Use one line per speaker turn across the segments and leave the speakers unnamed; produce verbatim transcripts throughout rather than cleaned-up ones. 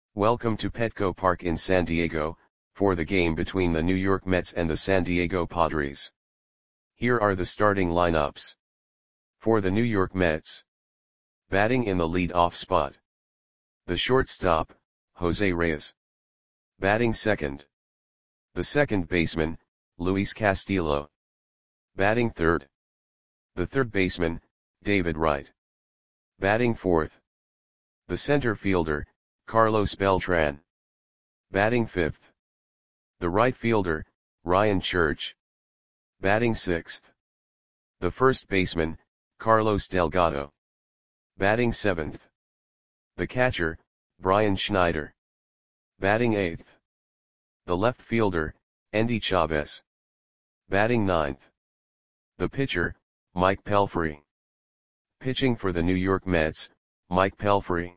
Welcome to Petco Park in San Diego, for the game between the New York Mets and the San Diego Padres. Here are the starting lineups. For the New York Mets. Batting in the lead-off spot. The shortstop, Jose Reyes. Batting second. The second baseman, Luis Castillo. Batting third. The third baseman, David Wright. Batting fourth. The center fielder, Carlos Beltran. Batting fifth. The right fielder, Ryan Church. Batting sixth. The first baseman, Carlos Delgado. Batting seventh. The catcher, Brian Schneider. Batting eighth. The left fielder, Endy Chavez. Batting ninth. The pitcher, Mike Pelfrey. Pitching for the New York Mets, Mike Pelfrey.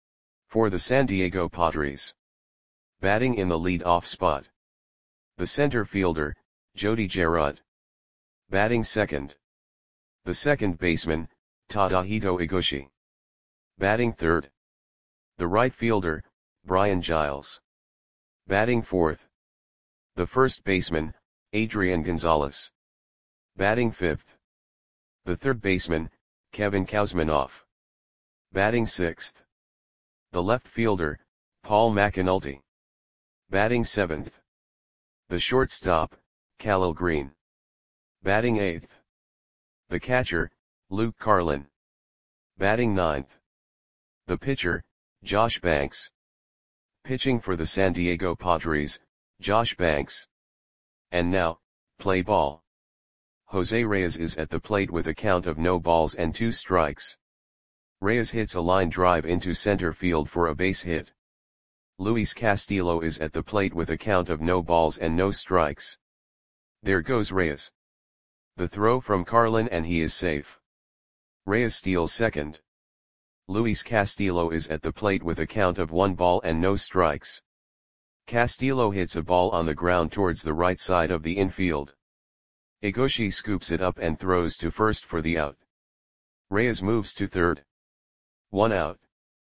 For the San Diego Padres. Batting in the lead-off spot. The center fielder, Jody Gerard. Batting second. The second baseman, Tadahito Iguchi. Batting third. The right fielder, Brian Giles. Batting fourth. The first baseman, Adrian Gonzalez. Batting fifth. The third baseman, Kevin Kuzminoff. Batting sixth. The left fielder, Paul McAnulty. Batting seventh. The shortstop, Khalil Green. Batting eighth. The catcher, Luke Carlin. Batting ninth. The pitcher, Josh Banks. Pitching for the San Diego Padres, Josh Banks. And now, play ball. Jose Reyes is at the plate with a count of no balls and two strikes. Reyes hits a line drive into center field for a base hit. Luis Castillo is at the plate with a count of no balls and no strikes. There goes Reyes. The throw from Carlin and he is safe. Reyes steals second. Luis Castillo is at the plate with a count of one ball and no strikes. Castillo hits a ball on the ground towards the right side of the infield. Iguchi scoops it up and throws to first for the out. Reyes moves to third. One out.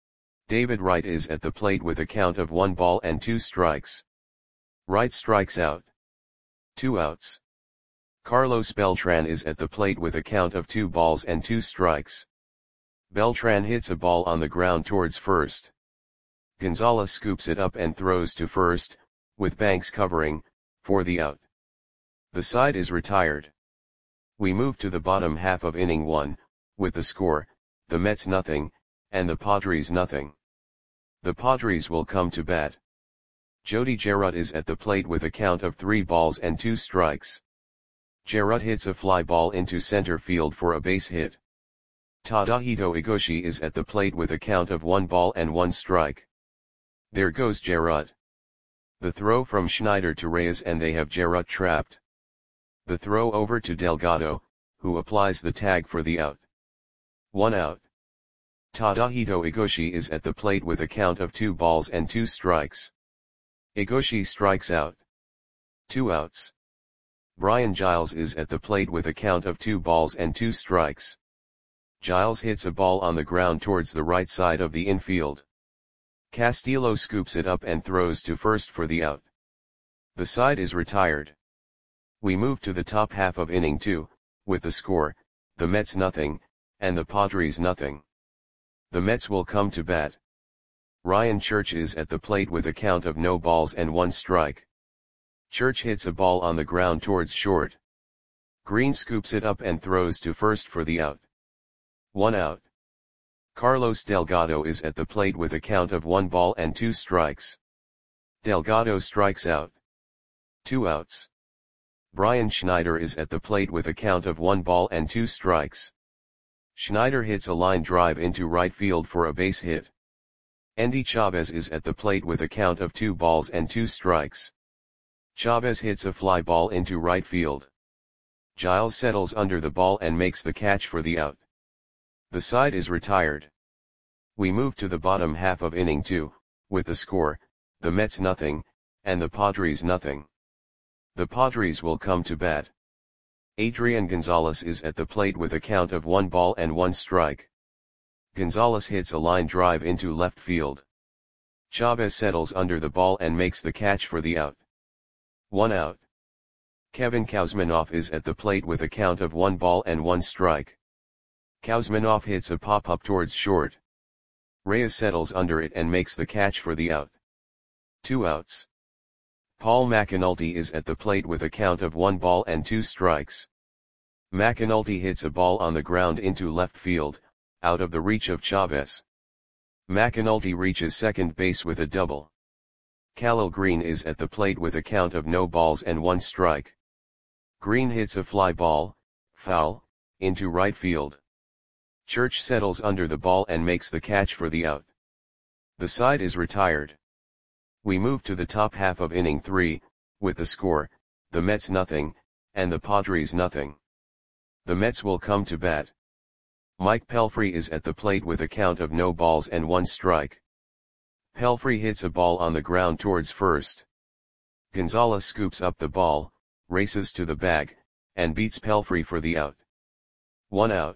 David Wright is at the plate with a count of one ball and two strikes. Wright strikes out. Two outs. Carlos Beltran is at the plate with a count of two balls and two strikes. Beltran hits a ball on the ground towards first. Gonzalez scoops it up and throws to first, with Banks covering, for the out. The side is retired. We move to the bottom half of inning one, with the score, the Mets nothing, and the Padres nothing. The Padres will come to bat. Jody Gerard is at the plate with a count of three balls and two strikes. Gerard hits a fly ball into center field for a base hit. Tadahito Iguchi is at the plate with a count of one ball and one strike. There goes Gerard. The throw from Schneider to Reyes and they have Gerard trapped. The throw over to Delgado, who applies the tag for the out. One out. Tadahito Iguchi is at the plate with a count of two balls and two strikes. Iguchi strikes out. Two outs. Brian Giles is at the plate with a count of two balls and two strikes. Giles hits a ball on the ground towards the right side of the infield. Castillo scoops it up and throws to first for the out. The side is retired. We move to the top half of inning two, with the score, the Mets nothing, and the Padres nothing. The Mets will come to bat. Ryan Church is at the plate with a count of no balls and one strike. Church hits a ball on the ground towards short. Green scoops it up and throws to first for the out. One out. Carlos Delgado is at the plate with a count of one ball and two strikes. Delgado strikes out. Two outs. Brian Schneider is at the plate with a count of one ball and two strikes. Schneider hits a line drive into right field for a base hit. Endy Chavez is at the plate with a count of two balls and two strikes. Chavez hits a fly ball into right field. Giles settles under the ball and makes the catch for the out. The side is retired. We move to the bottom half of inning two, with the score, the Mets nothing, and the Padres nothing. The Padres will come to bat. Adrian Gonzalez is at the plate with a count of one ball and one strike. Gonzalez hits a line drive into left field. Chavez settles under the ball and makes the catch for the out. One out. Kevin Kuzminoff is at the plate with a count of one ball and one strike. Kuzminoff hits a pop-up towards short. Reyes settles under it and makes the catch for the out. Two outs. Paul McAnulty is at the plate with a count of one ball and two strikes. McAnulty hits a ball on the ground into left field, out of the reach of Chavez. McAnulty reaches second base with a double. Khalil Green is at the plate with a count of no balls and one strike. Green hits a fly ball, foul, into right field. Church settles under the ball and makes the catch for the out. The side is retired. We move to the top half of inning three, with the score, the Mets nothing, and the Padres nothing. The Mets will come to bat. Mike Pelfrey is at the plate with a count of no balls and one strike. Pelfrey hits a ball on the ground towards first. Gonzalez scoops up the ball, races to the bag, and beats Pelfrey for the out. One out.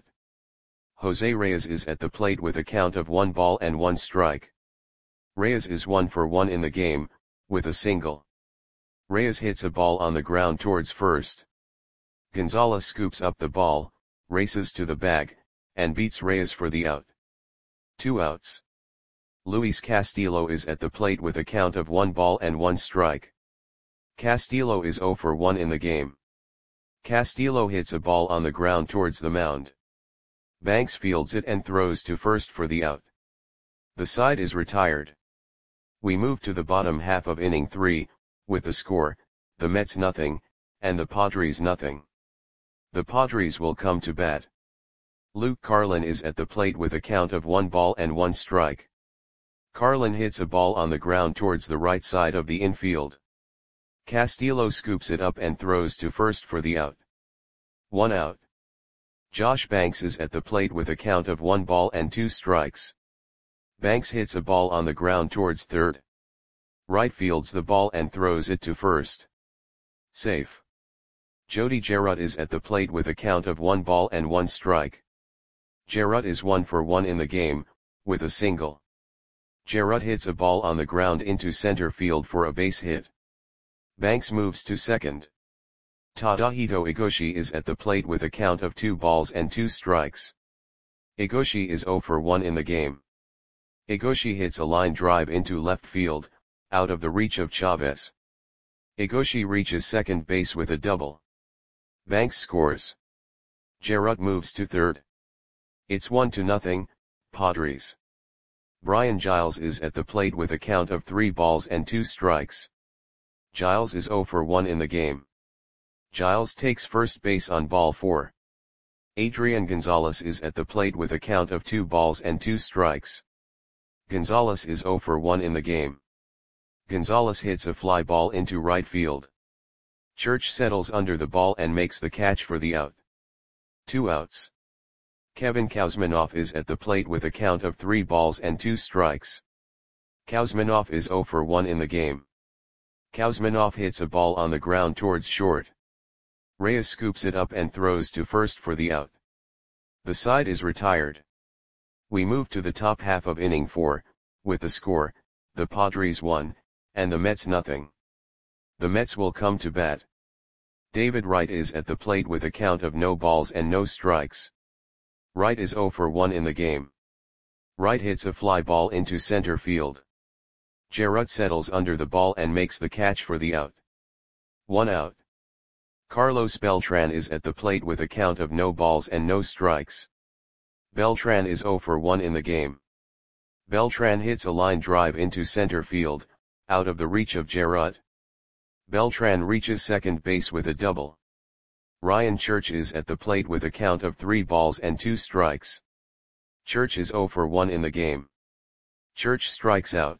Jose Reyes is at the plate with a count of one ball and one strike. Reyes is one for one in the game, with a single. Reyes hits a ball on the ground towards first. Gonzalez scoops up the ball, races to the bag, and beats Reyes for the out. Two outs. Luis Castillo is at the plate with a count of one ball and one strike. Castillo is zero for one in the game. Castillo hits a ball on the ground towards the mound. Banks fields it and throws to first for the out. The side is retired. We move to the bottom half of inning three, with the score, the Mets nothing, and the Padres nothing. The Padres will come to bat. Luke Carlin is at the plate with a count of one ball and one strike. Carlin hits a ball on the ground towards the right side of the infield. Castillo scoops it up and throws to first for the out. One out. Josh Banks is at the plate with a count of one ball and two strikes. Banks hits a ball on the ground towards third. Right fields the ball and throws it to first. Safe. Jody Gerut is at the plate with a count of one ball and one strike. Gerut is one for one in the game, with a single. Gerut hits a ball on the ground into center field for a base hit. Banks moves to second. Tadahito Igoshi is at the plate with a count of two balls and two strikes. Igoshi is zero for one in the game. Igoshi hits a line drive into left field, out of the reach of Chavez. Igoshi reaches second base with a double. Banks scores. Gerut moves to third. It's one to nothing, Padres. Brian Giles is at the plate with a count of three balls and two strikes. Giles is zero for one in the game. Giles takes first base on ball four. Adrian Gonzalez is at the plate with a count of two balls and two strikes. Gonzalez is zero for one in the game. Gonzalez hits a fly ball into right field. Church settles under the ball and makes the catch for the out. Two outs. Kevin Kuzminoff is at the plate with a count of three balls and two strikes. Kuzminoff is zero for one in the game. Kuzminoff hits a ball on the ground towards short. Reyes scoops it up and throws to first for the out. The side is retired. We move to the top half of inning four, with the score, the Padres one, and the Mets nothing. The Mets will come to bat. David Wright is at the plate with a count of no balls and no strikes. Wright is zero for one in the game. Wright hits a fly ball into center field. Gerut settles under the ball and makes the catch for the out. One out. Carlos Beltran is at the plate with a count of no balls and no strikes. Beltran is zero for one in the game. Beltran hits a line drive into center field, out of the reach of Gerut. Beltran reaches second base with a double. Ryan Church is at the plate with a count of three balls and two strikes. Church is zero for one in the game. Church strikes out.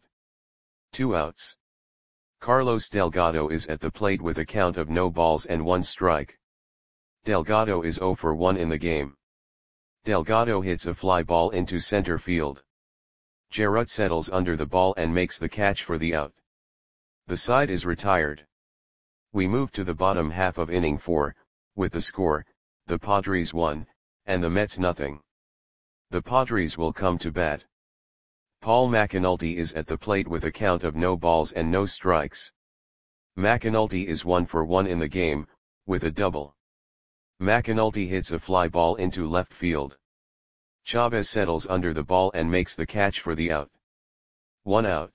Two outs. Carlos Delgado is at the plate with a count of no balls and one strike. Delgado is zero for one in the game. Delgado hits a fly ball into center field. Gerut settles under the ball and makes the catch for the out. The side is retired. We move to the bottom half of inning four, with the score, the Padres one, and the Mets nothing. The Padres will come to bat. Paul McAnulty is at the plate with a count of no balls and no strikes. McAnulty is one for one in the game, with a double. McAnulty hits a fly ball into left field. Chavez settles under the ball and makes the catch for the out. One out.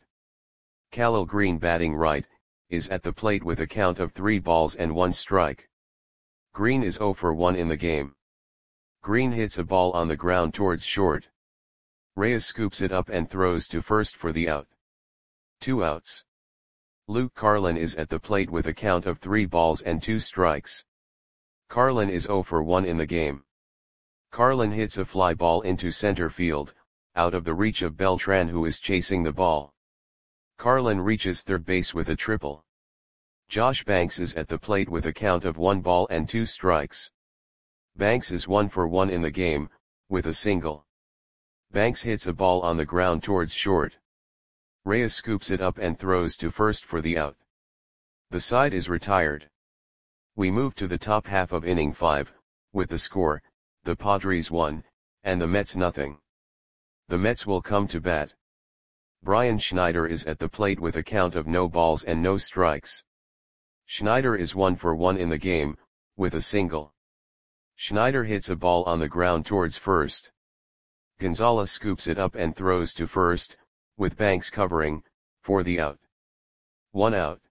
Khalil Greene, batting right, is at the plate with a count of three balls and one strike. Greene is zero for one in the game. Greene hits a ball on the ground towards short. Reyes scoops it up and throws to first for the out. Two outs. Luke Carlin is at the plate with a count of three balls and two strikes. Carlin is zero for one in the game. Carlin hits a fly ball into center field, out of the reach of Beltran, who is chasing the ball. Carlin reaches third base with a triple. Josh Banks is at the plate with a count of one ball and two strikes. Banks is one for one in the game, with a single. Banks hits a ball on the ground towards short. Reyes scoops it up and throws to first for the out. The side is retired. We move to the top half of inning five, with the score, the Padres one, and the Mets nothing. The Mets will come to bat. Brian Schneider is at the plate with a count of no balls and no strikes. Schneider is one for one in the game, with a single. Schneider hits a ball on the ground towards first. Gonzalez scoops it up and throws to first, with Banks covering, for the out. One out.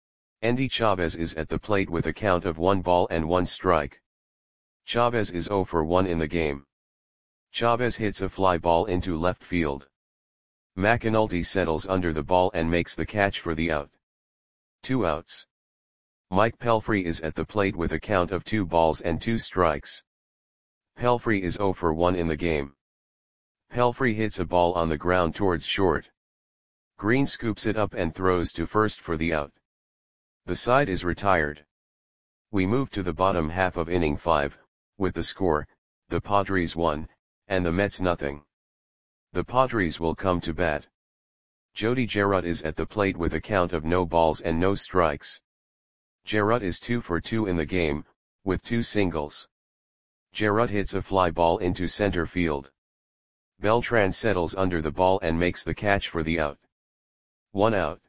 Endy Chavez is at the plate with a count of one ball and one strike. Chavez is zero for one in the game. Chavez hits a fly ball into left field. McAnulty settles under the ball and makes the catch for the out. Two outs. Mike Pelfrey is at the plate with a count of two balls and two strikes. Pelfrey is zero for one in the game. Pelfrey hits a ball on the ground towards short. Greene scoops it up and throws to first for the out. The side is retired. We move to the bottom half of inning five, with the score, the Padres one, and the Mets nothing. The Padres will come to bat. Jody Jarrett is at the plate with a count of no balls and no strikes. Jarrett is two for two in the game, with two singles. Jarrett hits a fly ball into center field. Beltran settles under the ball and makes the catch for the out. One out.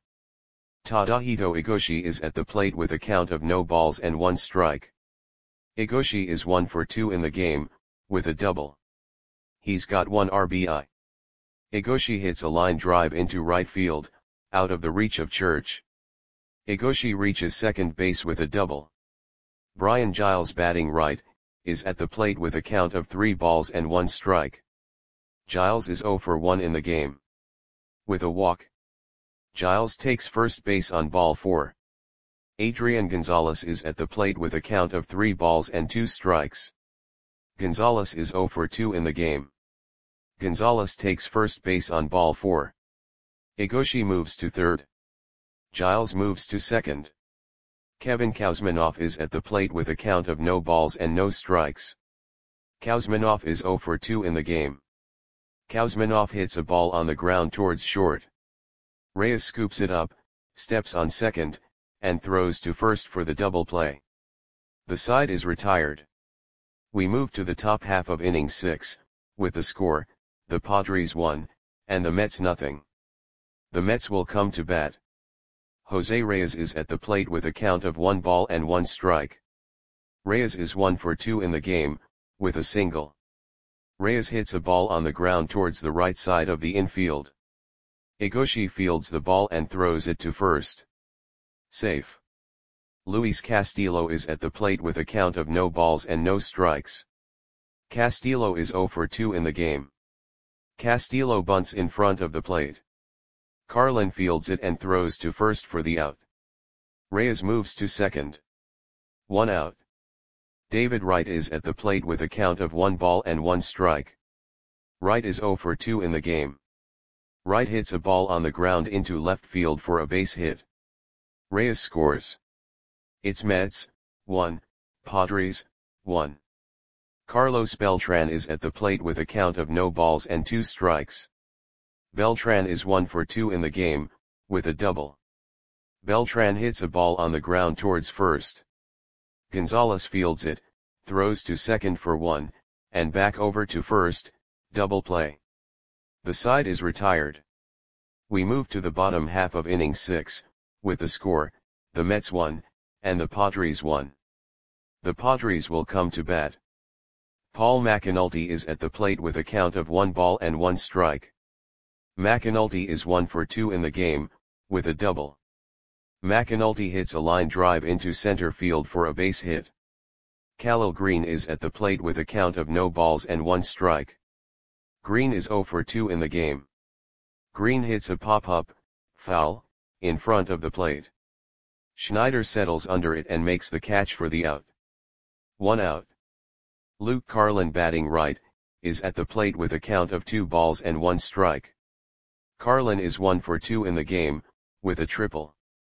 Tadahito Igoshi is at the plate with a count of no balls and one strike. Igoshi is one for two in the game, with a double. He's got one R B I. Igoshi hits a line drive into right field, out of the reach of Church. Igoshi reaches second base with a double. Brian Giles, batting right, is at the plate with a count of three balls and one strike. Giles is zero for one in the game. With a walk. Giles takes first base on ball four. Adrian Gonzalez is at the plate with a count of three balls and two strikes. Gonzalez is zero for two in the game. Gonzalez takes first base on ball four. Igoshi moves to third. Giles moves to second. Kevin Kouzmanoff is at the plate with a count of no balls and no strikes. Kouzmanoff is zero for two in the game. Kouzmanoff hits a ball on the ground towards short. Reyes scoops it up, steps on second, and throws to first for the double play. The side is retired. We move to the top half of inning six, with the score, the Padres one, and the Mets nothing. The Mets will come to bat. Jose Reyes is at the plate with a count of one ball and one strike. Reyes is one for two in the game, with a single. Reyes hits a ball on the ground towards the right side of the infield. Igoshi fields the ball and throws it to first. Safe. Luis Castillo is at the plate with a count of no balls and no strikes. Castillo is zero for two in the game. Castillo bunts in front of the plate. Carlin fields it and throws to first for the out. Reyes moves to second. One out. David Wright is at the plate with a count of one ball and one strike. Wright is zero for two in the game. Wright hits a ball on the ground into left field for a base hit. Reyes scores. It's Mets, one, Padres, one. Carlos Beltran is at the plate with a count of no balls and two strikes. Beltran is one for two in the game, with a double. Beltran hits a ball on the ground towards first. Gonzalez fields it, throws to second for one, and back over to first, double play. The side is retired. We move to the bottom half of inning six, with the score, the Mets one, and the Padres one. The Padres will come to bat. Paul McAnulty is at the plate with a count of one ball and one strike. McAnulty is one for two in the game, with a double. McAnulty hits a line drive into center field for a base hit. Khalil Green is at the plate with a count of no balls and one strike. Green is zero for two in the game. Green hits a pop-up, foul, in front of the plate. Schneider settles under it and makes the catch for the out. One out. Luke Carlin, batting right, is at the plate with a count of two balls and one strike. Carlin is one for two in the game, with a triple.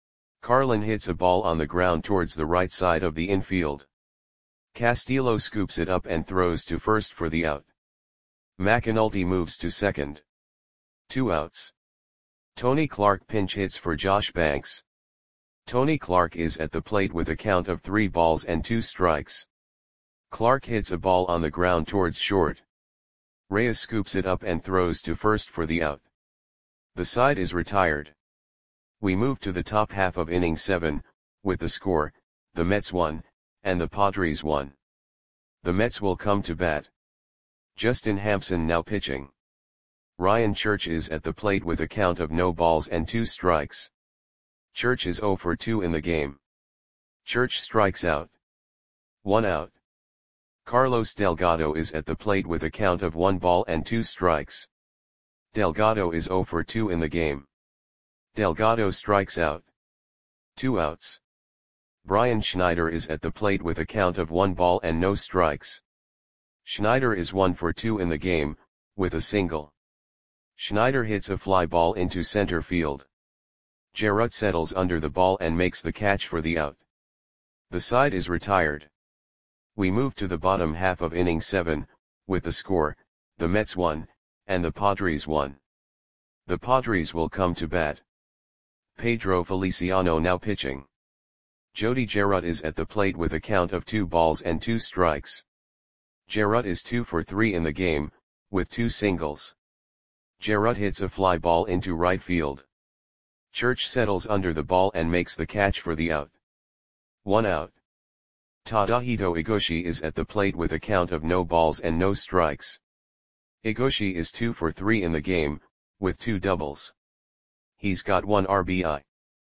Carlin hits a ball on the ground towards the right side of the infield. Castillo scoops it up and throws to first for the out. McAnulty moves to second. Two outs. Tony Clark pinch hits for Josh Banks. Tony Clark is at the plate with a count of three balls and two strikes. Clark hits a ball on the ground towards short. Reyes scoops it up and throws to first for the out. The side is retired. We move to the top half of inning seven, with the score, the Mets one, and the Padres one. The Mets will come to bat. Justin Hampson now pitching. Ryan Church is at the plate with a count of no balls and two strikes. Church is zero for two in the game. Church strikes out. One out. Carlos Delgado is at the plate with a count of one ball and two strikes. Delgado is zero for two in the game. Delgado strikes out. Two outs. Brian Schneider is at the plate with a count of one ball and no strikes. Schneider is one for two in the game, with a single. Schneider hits a fly ball into center field. Jarrett settles under the ball and makes the catch for the out. The side is retired. We move to the bottom half of inning seven, with the score, the Mets one, and the Padres one. The Padres will come to bat. Pedro Feliciano now pitching. Jody Jarrett is at the plate with a count of two balls and two strikes. Jarrett is two for three in the game, with two singles. Jarrett hits a fly ball into right field. Church settles under the ball and makes the catch for the out. One out. Tadahito Igoshi is at the plate with a count of no balls and no strikes. Igoshi is two for three in the game, with two doubles. He's got one R B I.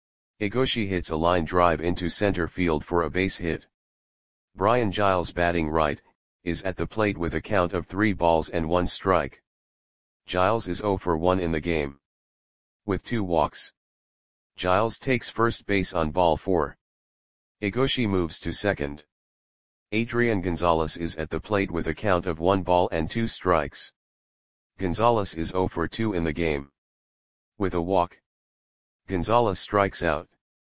Igoshi hits a line drive into center field for a base hit. Brian Giles, batting right, is at the plate with a count of three balls and one strike. Giles is zero for one in the game. With two walks. Giles takes first base on ball four. Igoshi moves to second. Adrian Gonzalez is at the plate with a count of one ball and two strikes. Gonzalez is zero for two in the game. With a walk. Gonzalez strikes out.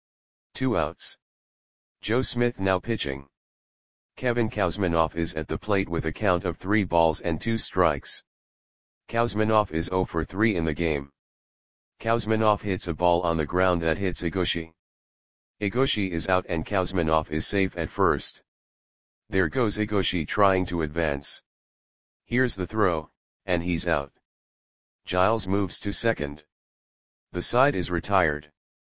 Two outs. Joe Smith now pitching. Kevin Kouzmanoff is at the plate with a count of three balls and two strikes. Kouzmanoff is zero for three in the game. Kouzmanoff hits a ball on the ground that hits Igoshi. Igoshi is out and Kouzmanoff is safe at first. There goes Igoshi trying to advance. Here's the throw, and he's out. Giles moves to second. The side is retired.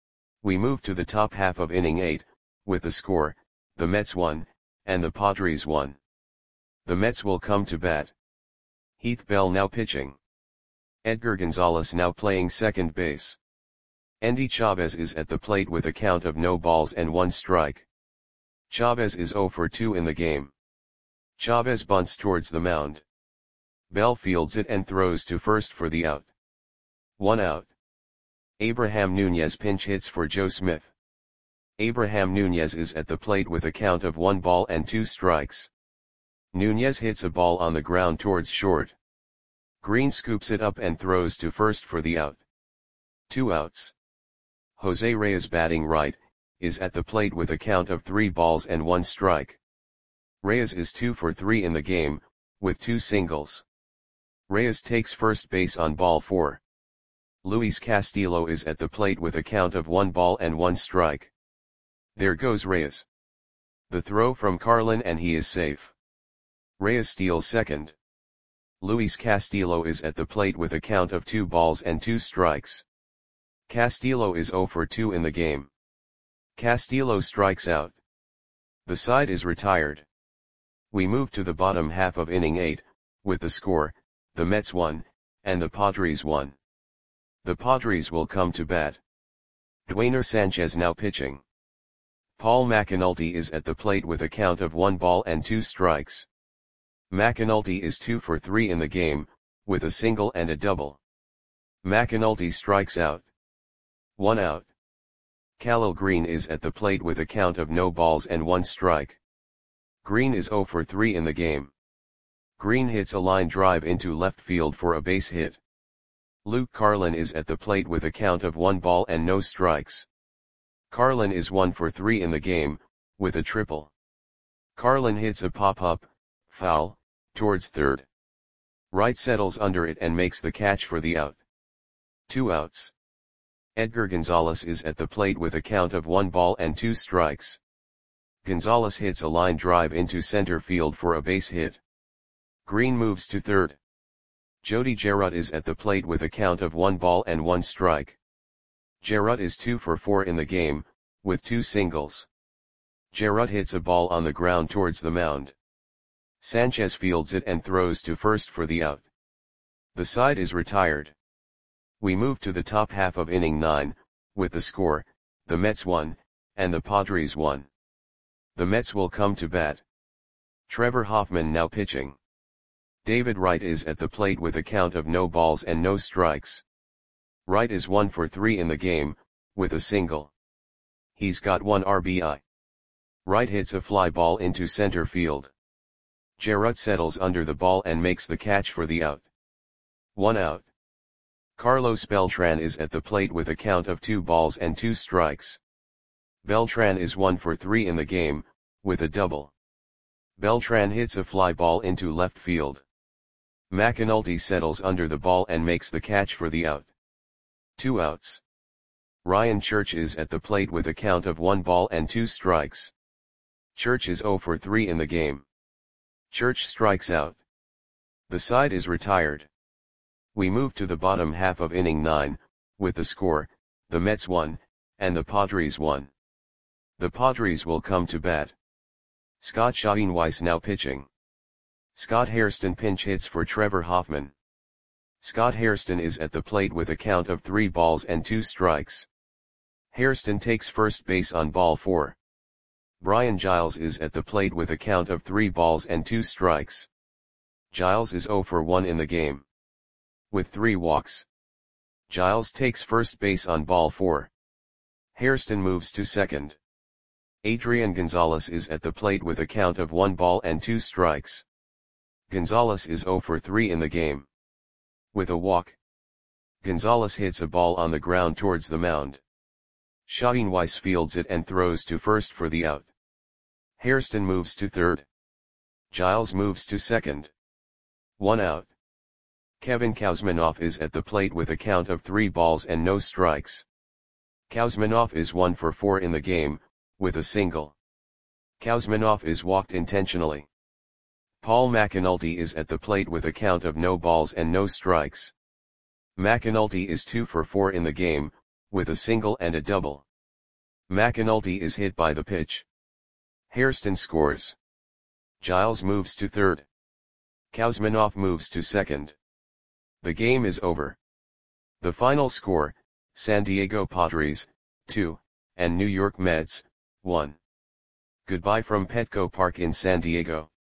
We move to the top half of inning eight, with the score, the Mets one, and the Padres one. The Mets will come to bat. Heath Bell now pitching. Edgar Gonzalez now playing second base. Endy Chavez is at the plate with a count of no balls and one strike. Chavez is zero for two in the game. Chavez bunts towards the mound. Bell fields it and throws to first for the out. One out. Abraham Nunez pinch hits for Joe Smith. Abraham Nunez is at the plate with a count of one ball and two strikes. Nunez hits a ball on the ground towards short. Green scoops it up and throws to first for the out. Two outs. Jose Reyes, batting right, is at the plate with a count of three balls and one strike. Reyes is two for three in the game, with two singles. Reyes takes first base on ball four. Luis Castillo is at the plate with a count of one ball and one strike. There goes Reyes. The throw from Carlin and he is safe. Reyes steals second. Luis Castillo is at the plate with a count of two balls and two strikes. Castillo is zero for two in the game. Castillo strikes out. The side is retired. We move to the bottom half of inning eight, with the score, the Mets won, and the Padres won. The Padres will come to bat. Dwayner Sanchez now pitching. Paul McAnulty is at the plate with a count of one ball and two strikes. McAnulty is two for three in the game, with a single and a double. McAnulty strikes out. One out. Khalil Green is at the plate with a count of no balls and one strike. Green is zero for three in the game. Green hits a line drive into left field for a base hit. Luke Carlin is at the plate with a count of one ball and no strikes. Carlin is one for three in the game, with a triple. Carlin hits a pop-up, foul, towards third. Wright settles under it and makes the catch for the out. Two outs. Edgar Gonzalez is at the plate with a count of one ball and two strikes. Gonzalez hits a line drive into center field for a base hit. Green moves to third. Jody Gerut is at the plate with a count of one ball and one strike. Gerut is two for four in the game, with two singles. Gerut hits a ball on the ground towards the mound. Sanchez fields it and throws to first for the out. The side is retired. We move to the top half of inning nine, with the score, the Mets won, and the Padres won. The Mets will come to bat. Trevor Hoffman now pitching. David Wright is at the plate with a count of no balls and no strikes. Wright is one for three in the game, with a single. He's got one R B I. Wright hits a fly ball into center field. Gerut settles under the ball and makes the catch for the out. One out. Carlos Beltran is at the plate with a count of two balls and two strikes. Beltran is one for three in the game, with a double. Beltran hits a fly ball into left field. McAnulty settles under the ball and makes the catch for the out. Two outs. Ryan Church is at the plate with a count of one ball and two strikes. Church is zero for three in the game. Church strikes out. The side is retired. We move to the bottom half of inning nine, with the score, the Mets won, and the Padres won. The Padres will come to bat. Scott Schoenweiss now pitching. Scott Hairston pinch hits for Trevor Hoffman. Scott Hairston is at the plate with a count of three balls and two strikes. Hairston takes first base on ball four. Brian Giles is at the plate with a count of three balls and two strikes. Giles is zero for one in the game. With three walks. Giles takes first base on ball four. Hairston moves to second. Adrian Gonzalez is at the plate with a count of one ball and two strikes. Gonzalez is zero for three in the game. With a walk. Gonzalez hits a ball on the ground towards the mound. Schoenweiss fields it and throws to first for the out. Hairston moves to third. Giles moves to second. One out. Kevin Kouzmanoff is at the plate with a count of three balls and no strikes. Kouzmanoff is one for four in the game, with a single. Kouzmanoff is walked intentionally. Paul McAnulty is at the plate with a count of no balls and no strikes. McAnulty is two for four in the game, with a single and a double. McAnulty is hit by the pitch. Hairston scores. Giles moves to third. Kouzmanoff moves to second. The game is over. The final score, San Diego Padres, two, and New York Mets, one. Goodbye from Petco Park in San Diego.